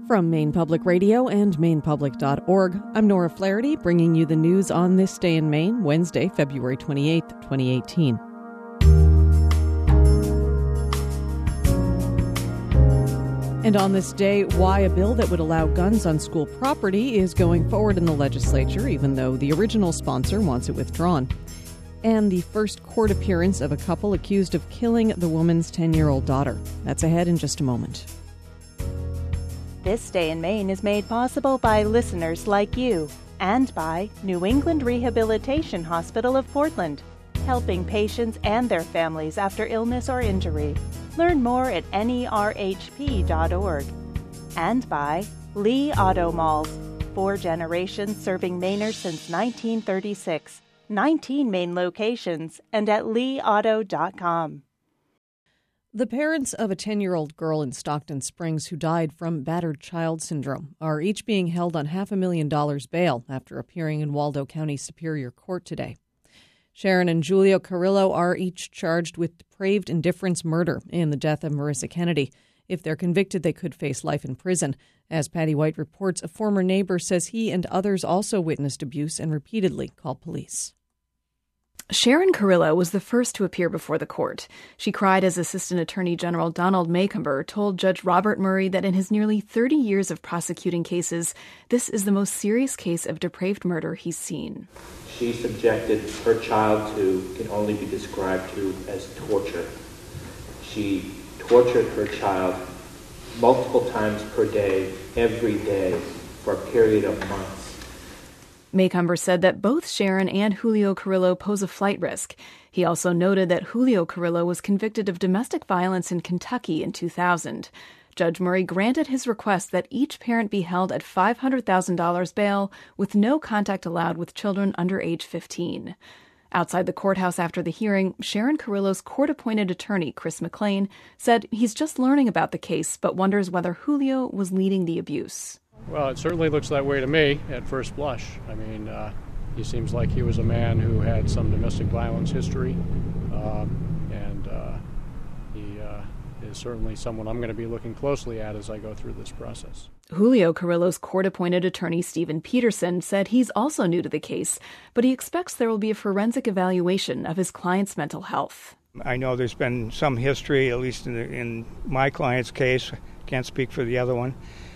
From Maine Public Radio and mainepublic.org, I'm Nora Flaherty, bringing you the news on this day in Maine, Wednesday, February 28th, 2018. And on this day, why a bill that would allow guns on school property is going forward in the legislature, even though the original sponsor wants it withdrawn. And the first court appearance of a couple accused of killing the woman's 10-year-old daughter. That's ahead in just a moment. This Day in Maine is made possible by listeners like you and by New England Rehabilitation Hospital of Portland, helping patients and their families after illness or injury. Learn more at nerhp.org. And by Lee Auto Malls, 4 generations serving Mainers since 1936. 19 Maine locations and at leeauto.com. The parents of a 10-year-old girl in Stockton Springs who died from battered child syndrome are each being held on $500,000 bail after appearing in Waldo County Superior Court today. Sharon and Julio Carrillo are each charged with depraved indifference murder in the death of Marissa Kennedy. If they're convicted, they could face life in prison. As Patty White reports, a former neighbor says he and others also witnessed abuse and repeatedly called police. Sharon Carrillo was the first to appear before the court. She cried as Assistant Attorney General Donald Maycomber told Judge Robert Murray that in his nearly 30 years of prosecuting cases, this is the most serious case of depraved murder he's seen. She subjected her child to can only be described to as torture. She tortured her child multiple times per day, every day, for a period of months. Maycomber said that both Sharon and Julio Carrillo pose a flight risk. He also noted that Julio Carrillo was convicted of domestic violence in Kentucky in 2000. Judge Murray granted his request that each parent be held at $500,000 bail with no contact allowed with children under age 15. Outside the courthouse after the hearing, Sharon Carrillo's court-appointed attorney, Chris McLean, said he's just learning about the case but wonders whether Julio was leading the abuse. Well, it certainly looks that way to me at first blush. I mean, he seems like he was a man who had some domestic violence history, and he is certainly someone I'm going to be looking closely at as I go through this process. Julio Carrillo's court-appointed attorney, Stephen Peterson, said he's also new to the case, but he expects there will be a forensic evaluation of his client's mental health. I know there's been some history, at least in my client's case, can't speak for the other one,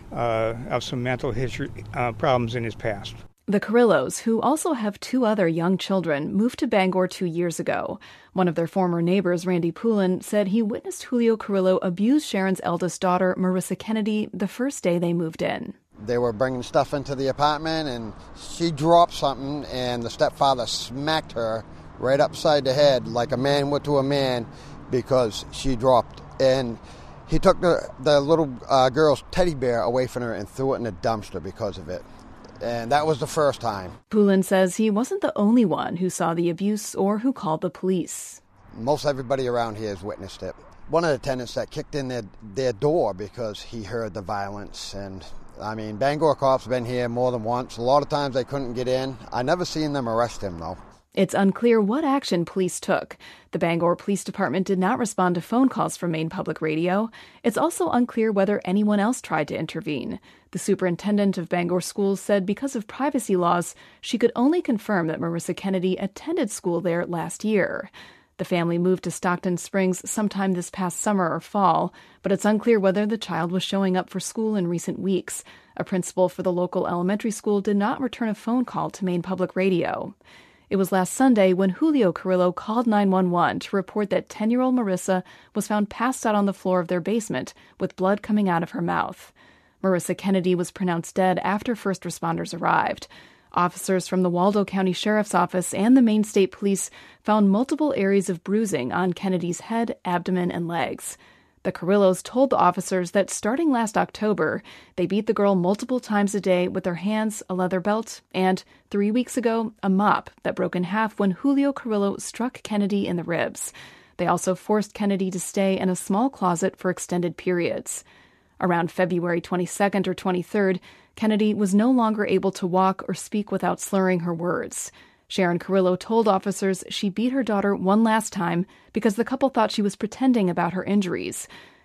of some mental history problems in his past. The Carrillos, who also have 2 other young children, moved to Bangor 2 years ago. One of their former neighbors, Randy Poulin, said he witnessed Julio Carrillo abuse Sharon's eldest daughter, Marissa Kennedy, the first day they moved in. They were bringing stuff into the apartment, and she dropped something, and the stepfather smacked her right upside the head like a man would to a man because she dropped. And he took the little girl's teddy bear away from her and threw it in a dumpster because of it. And that was the first time. Poulin says he wasn't the only one who saw the abuse or who called the police. Most everybody around here has witnessed it. One of the tenants that kicked in their door because he heard the violence. And, I mean, Bangor cops have been here more than once. A lot of times they couldn't get in. I never seen them arrest him, though. It's unclear what action police took. The Bangor Police Department did not respond to phone calls from Maine Public Radio. It's also unclear whether anyone else tried to intervene. The superintendent of Bangor Schools said because of privacy laws, she could only confirm that Marissa Kennedy attended school there last year. The family moved to Stockton Springs sometime this past summer or fall, but it's unclear whether the child was showing up for school in recent weeks. A principal for the local elementary school did not return a phone call to Maine Public Radio. It was last Sunday when Julio Carrillo called 911 to report that 10-year-old Marissa was found passed out on the floor of their basement with blood coming out of her mouth. Marissa Kennedy was pronounced dead after first responders arrived. Officers from the Waldo County Sheriff's Office and the Maine State Police found multiple areas of bruising on Kennedy's head, abdomen, and legs. The Carrillos told the officers that starting last October, they beat the girl multiple times a day with their hands, a leather belt, and 3 weeks ago, a mop that broke in half when Julio Carrillo struck Kennedy in the ribs. They also forced Kennedy to stay in a small closet for extended periods. Around February 22nd or 23rd, Kennedy was no longer able to walk or speak without slurring her words. Sharon Carrillo told officers she beat her daughter one last time because the couple thought she was pretending about her injuries.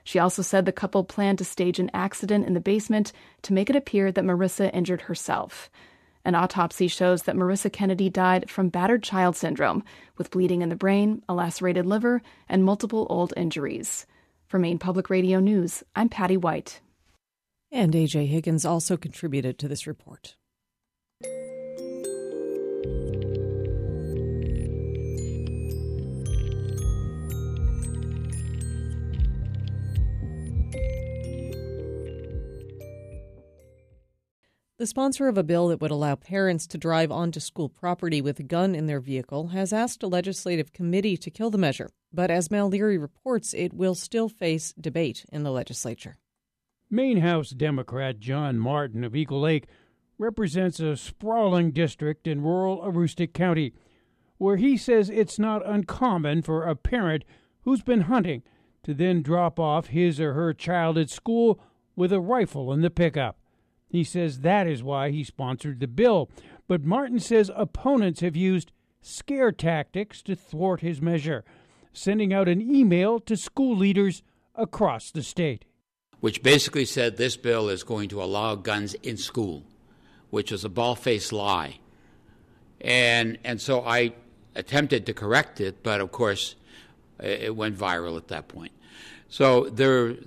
She also said the couple planned to stage an accident in the basement to make it appear that Marissa injured herself. An autopsy shows that Marissa Kennedy died from battered child syndrome, with bleeding in the brain, a lacerated liver, and multiple old injuries. For Maine Public Radio News, I'm Patty White. And A.J. Higgins also contributed to this report. The sponsor of a bill that would allow parents to drive onto school property with a gun in their vehicle has asked a legislative committee to kill the measure. But as Mal Leary reports, it will still face debate in the legislature. Maine House Democrat John Martin of Eagle Lake represents a sprawling district in rural Aroostook County, where he says it's not uncommon for a parent who's been hunting to then drop off his or her child at school with a rifle in the pickup. He says that is why he sponsored the bill. But Martin says opponents have used scare tactics to thwart his measure, sending out an email to school leaders across the state. Which basically said this bill is going to allow guns in school, which is a bald-faced lie. And so I attempted to correct it, but of course it went viral at that point. So there,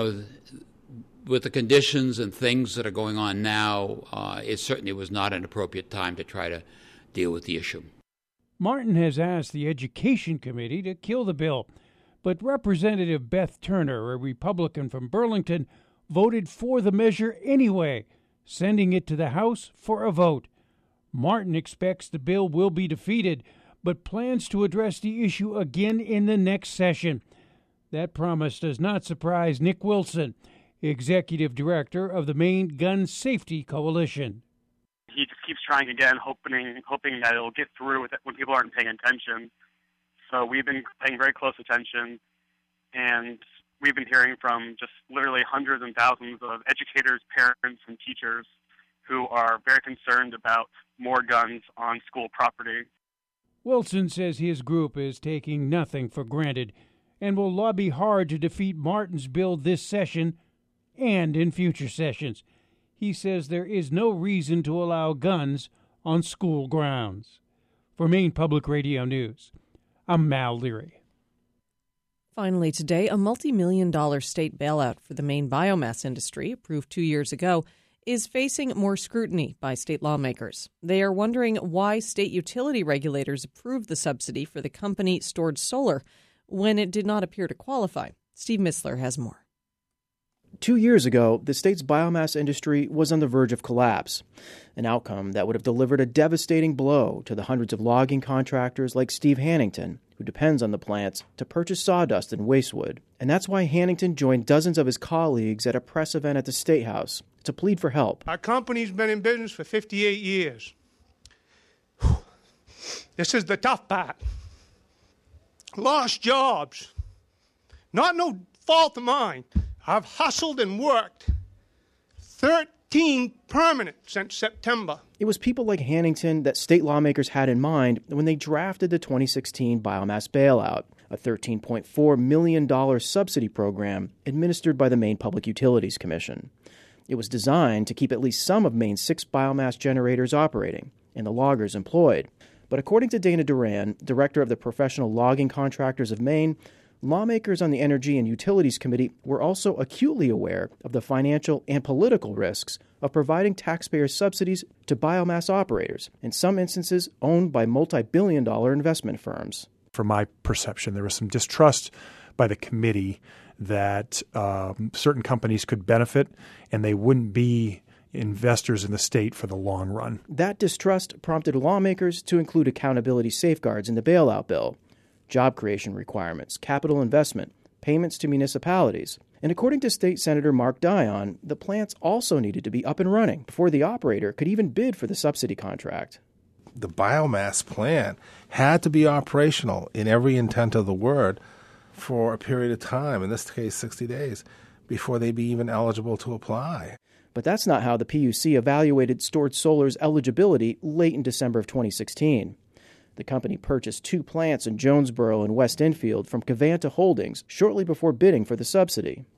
with the conditions and things that are going on now, it certainly was not an appropriate time to try to deal with the issue. Martin has asked the Education Committee to kill the bill, but Representative Beth Turner, a Republican from Burlington, voted for the measure anyway, sending it to the House for a vote. Martin expects the bill will be defeated, but plans to address the issue again in the next session. That promise does not surprise Nick Wilson, Executive Director of the Maine Gun Safety Coalition. He just keeps trying again, hoping that it'll get through with it when people aren't paying attention. So we've been paying very close attention, and we've been hearing from just literally hundreds and thousands of educators, parents, and teachers who are very concerned about more guns on school property. Wilson says his group is taking nothing for granted and will lobby hard to defeat Martin's bill this session and in future sessions. He says there is no reason to allow guns on school grounds. For Maine Public Radio News, I'm Mal Leary. Finally today, a multi-million-dollar state bailout for the Maine biomass industry, approved 2 years ago, is facing more scrutiny by state lawmakers. They are wondering why state utility regulators approved the subsidy for the company Stored Solar when it did not appear to qualify. Steve Missler has more. 2 years ago, the state's biomass industry was on the verge of collapse, an outcome that would have delivered a devastating blow to the hundreds of logging contractors like Steve Hannington, who depends on the plants to purchase sawdust and wastewood. And that's why Hannington joined dozens of his colleagues at a press event at the State House to plead for help. Our company's been in business for 58 years. This is the tough part. Lost jobs. Not no fault of mine. I've hustled and worked. 13 permanent since September. It was people like Hannington that state lawmakers had in mind when they drafted the 2016 biomass bailout, a $13.4 million subsidy program administered by the Maine Public Utilities Commission. It was designed to keep at least some of Maine's 6 biomass generators operating and the loggers employed. But according to Dana Duran, director of the Professional Logging Contractors of Maine, lawmakers on the Energy and Utilities Committee were also acutely aware of the financial and political risks of providing taxpayer subsidies to biomass operators, in some instances owned by multi-billion-dollar investment firms. From my perception, there was some distrust by the committee that certain companies could benefit and they wouldn't be investors in the state for the long run. That distrust prompted lawmakers to include accountability safeguards in the bailout bill, job creation requirements, capital investment, payments to municipalities. And according to State Senator Mark Dion, the plants also needed to be up and running before the operator could even bid for the subsidy contract. The biomass plant had to be operational in every intent of the word for a period of time, in this case 60 days, before they'd be even eligible to apply. But that's not how the PUC evaluated Stored Solar's eligibility late in December of 2016. The company purchased 2 plants in Jonesboro and West Enfield from Covanta Holdings shortly before bidding for the subsidy.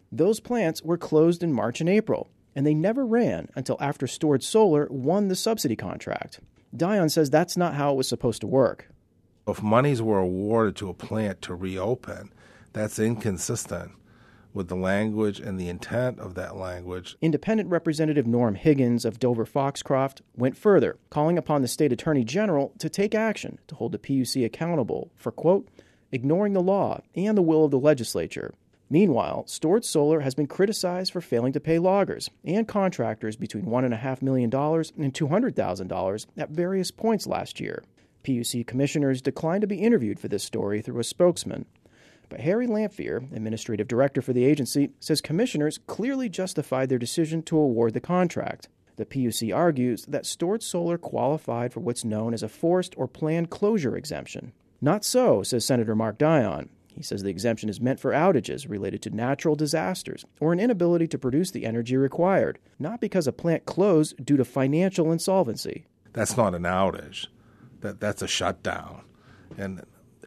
Those plants were closed in March and April, and they never ran until after Stored Solar won the subsidy contract. Dion says that's not how it was supposed to work. If monies were awarded to a plant to reopen, that's inconsistent with the language and the intent of that language. Independent Representative Norm Higgins of Dover-Foxcroft went further, calling upon the state attorney general to take action to hold the PUC accountable for, quote, ignoring the law and the will of the legislature. Meanwhile, Stored Solar has been criticized for failing to pay loggers and contractors between $1.5 million and $200,000 at various points last year. PUC commissioners declined to be interviewed for this story through a spokesman. But Harry Lamphere, administrative director for the agency, says commissioners clearly justified their decision to award the contract. The PUC argues that Stored Solar qualified for what's known as a forced or planned closure exemption. Not so, says Senator Mark Dion. He says the exemption is meant for outages related to natural disasters or an inability to produce the energy required, not because a plant closed due to financial insolvency. That's not an outage. That's a shutdown. And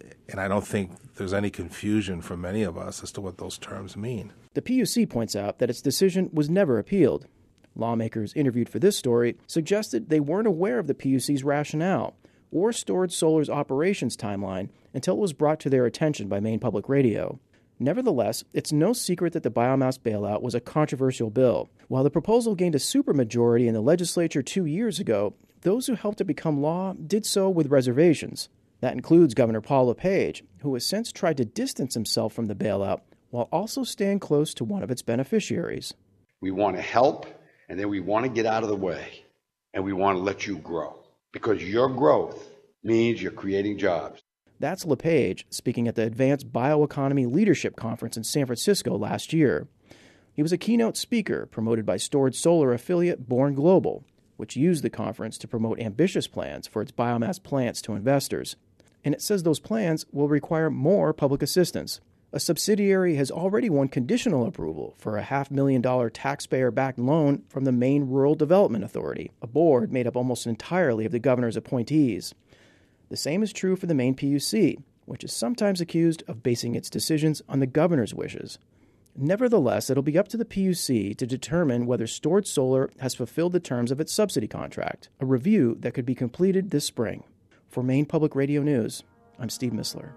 I don't think there's any confusion for many of us as to what those terms mean. The PUC points out that its decision was never appealed. Lawmakers interviewed for this story suggested they weren't aware of the PUC's rationale or Stored Solar's operations timeline until it was brought to their attention by Maine Public Radio. Nevertheless, it's no secret that the biomass bailout was a controversial bill. While the proposal gained a supermajority in the legislature 2 years ago, those who helped it become law did so with reservations. That includes Governor Paul LePage, who has since tried to distance himself from the bailout while also staying close to one of its beneficiaries. We want to help, and then we want to get out of the way, and we want to let you grow. Because your growth means you're creating jobs. That's LePage speaking at the Advanced Bioeconomy Leadership Conference in San Francisco last year. He was a keynote speaker promoted by Stored Solar affiliate Born Global, which used the conference to promote ambitious plans for its biomass plants to investors. And it says those plans will require more public assistance. A subsidiary has already won conditional approval for a $500,000 taxpayer-backed loan from the Maine Rural Development Authority, a board made up almost entirely of the governor's appointees. The same is true for the Maine PUC, which is sometimes accused of basing its decisions on the governor's wishes. Nevertheless, it'll be up to the PUC to determine whether Stored Solar has fulfilled the terms of its subsidy contract, a review that could be completed this spring. For Maine Public Radio News, I'm Steve Missler.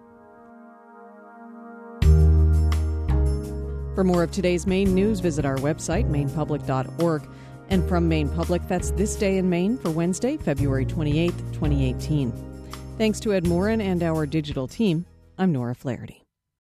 For more of today's Maine news, visit our website, mainepublic.org. And from Maine Public, that's This Day in Maine for Wednesday, February 28th, 2018. Thanks to Ed Morin and our digital team, I'm Nora Flaherty.